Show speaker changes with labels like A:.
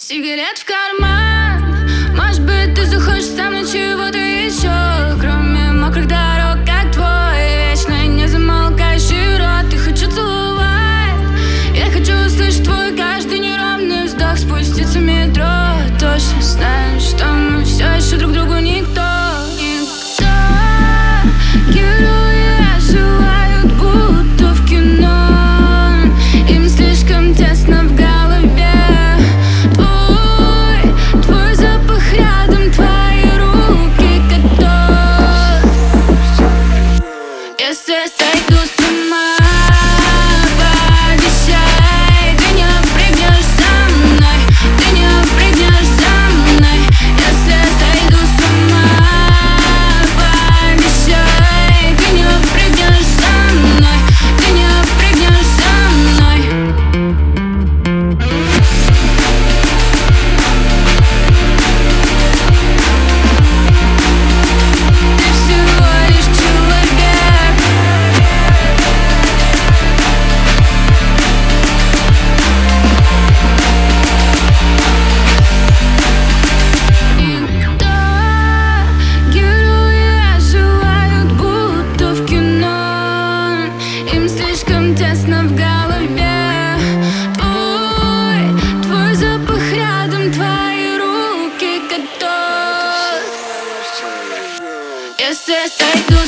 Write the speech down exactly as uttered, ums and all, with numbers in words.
A: Сигарет в карман. Может быть, ты захочешь со мной чего-то еще, кроме мокрых дорог, как твой вечно не замолкающий рот. Я хочу целовать, я хочу услышать твой каждый неровный вздох, спуститься в метро. Точно знаю, что мы все еще друг другу никто. Никто. Герои оживают, будто в кино. Им слишком тесно в голове. Если я сойду с ума, пообещай, ты не прыгнешь за мной, ты не прыгнешь за мной. Если я сойду с ума, пообещай, ты не прыгнешь за мной, ты не прыгнешь за мной. Ты всего лишь человек. Тесно в голове. Твой, твой запах рядом, твои руки готов. Если я сойду